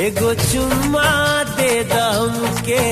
एगो चुम्मा दे दम के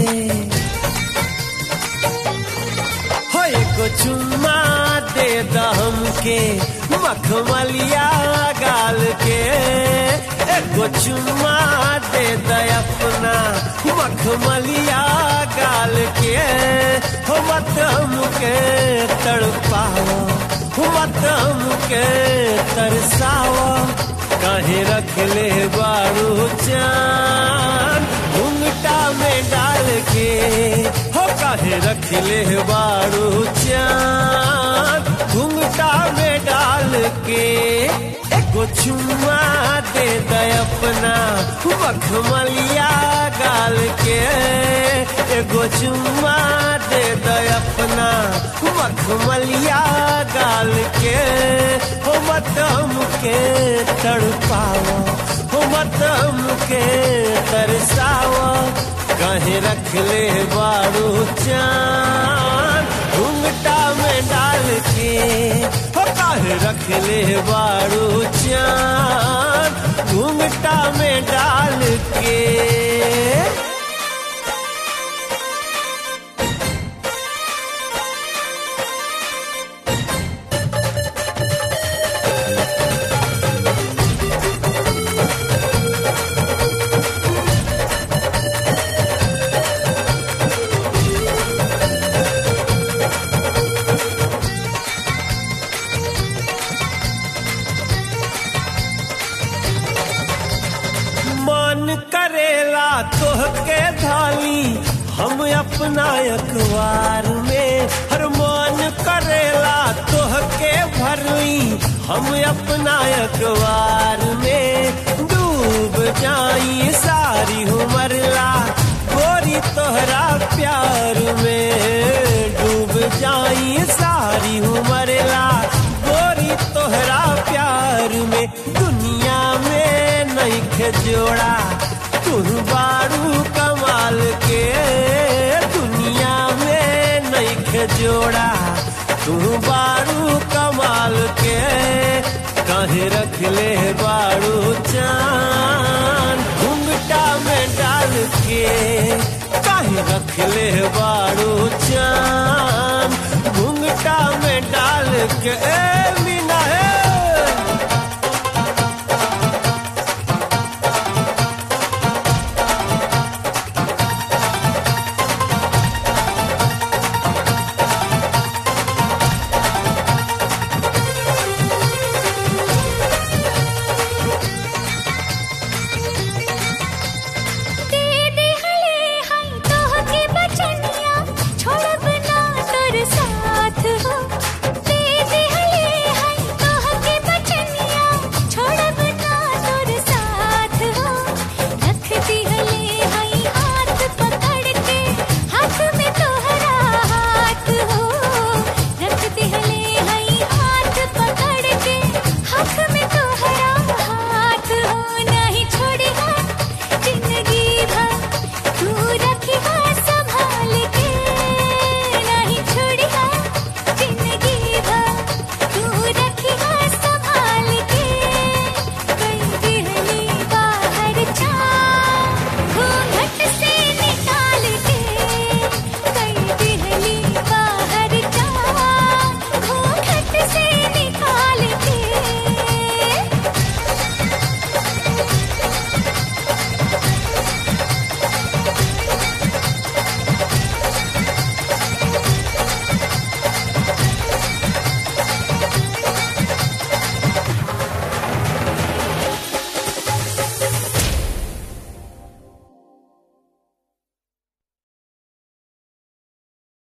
हो, एगो चुम्मा दे दम के मखमलिया गाल के, एगो चुम्मा दे दे अपना मखमलिया गाल के, हो मत हमके तड़पाओ, हो मत हमके तरसाओ, काहे रख ले बारू चान घुंघटा में डाल के, हो काहे रख ले बारू चान घुंघटा में डाल के, एगो चुम्मा दे दे अपना मखमलिया गाल के, एगो चुम्मा दे दे अपना मखमलिया गाल के, हो मत हमके तड़पाओ, हो मत हमके तरसाओ, काहे रख ले बारू चान घुंघटा में डाल के, हो काहे रख ले बारू चान घुंघटा में डाल के। मन करेला तोहके धाली हम अपना अखबार में, हर मन करेला तोहके भरली हम अपना अखबार में, डूब जाई सारी उमरला गोरी तोहरा प्यार में, डूब जाई सारी उमरला गोरी तोहरा प्यार में, दुनिया में नहीं जोड़ा तू बारू कमाल के, दुनिया में नहीं जोड़ा तू बारू कमाल के, काहे रख ले बारू चान घुंघटा में डाल के, काहे रख ले बारू चान घुंघटा में डाल के, ए मीना